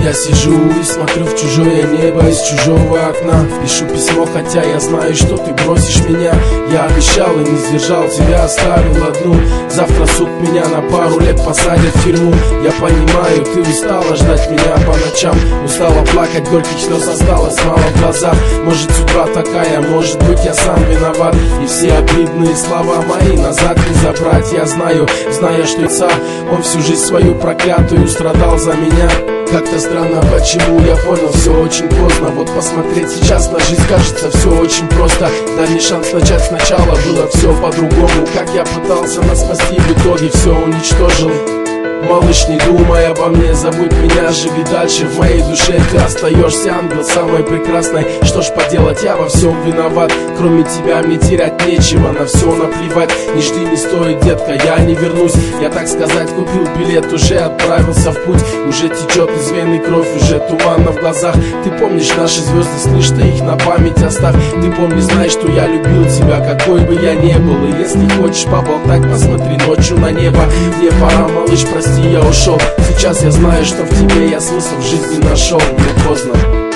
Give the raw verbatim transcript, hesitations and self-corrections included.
Я сижу и смотрю в чужое небо из чужого окна. Пишу письмо, хотя я знаю, что ты бросишь меня. Я обещал и не сдержал, тебя оставил одну. Завтра суд, меня на пару лет посадят в тюрьму. Я понимаю, ты устала ждать меня по ночам, устала плакать, горьких слез осталось мало в глазах. Может, судьба такая, может быть, я сам виноват. И все обидные слова мои назад не забрать. Я знаю, зная, что отца, он всю жизнь свою проклятую страдал за меня. Как-то странно, почему я понял все очень поздно. Вот посмотреть сейчас на жизнь, кажется, все очень просто. Дай мне шанс начать сначала, было все по-другому. Как я пытался нас спасти, в итоге все уничтожил. Малыш, не думай обо мне, забудь меня, живи дальше. В моей душе ты остаешься, ангел самой прекрасной. Что ж поделать, я во всем виноват. Кроме тебя мне терять нечего, на все наплевать. Не жди, не стоит, детка, я не вернусь. Я, так сказать, купил билет, уже отправился в путь. Уже течет из вены кровь, уже туманно в глазах. Ты помнишь наши звезды, слышь, ты их на память оставь. Ты помни, знай, что я любил тебя, какой бы я ни был. И если хочешь поболтать, посмотри ночью на небо. Мне пора, малыш, прости, я ушел. Сейчас я знаю, что в тебе я смысл в жизни нашел. Не поздно.